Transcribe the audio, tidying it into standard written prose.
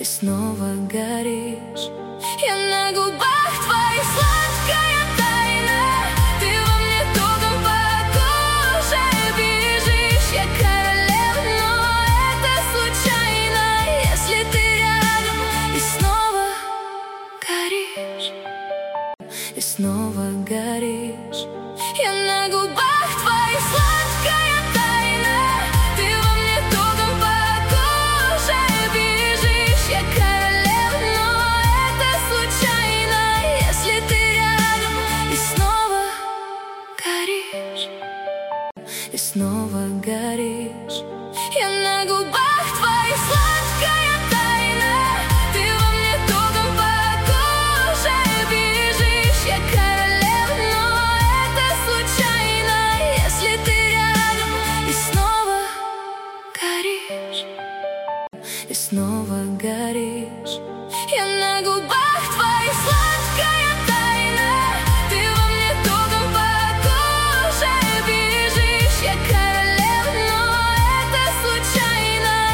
и снова горишь. Я на губах твоих сладкая тайна, ты во мне током по коже бежишь. Я королева, но это случайно, если ты рядом и снова горишь, и снова горишь. Я на губах твоих сладкая тайна, ты во мне током по коже бежишь. Я королева, но это случайно, если ты рядом и снова горишь, и снова горишь. Я на губах твоих сладкая тайна, ты во мне током по коже бежишь. Я королева, но это случайно, если ты рядом и снова горишь, и снова горишь. Я на губах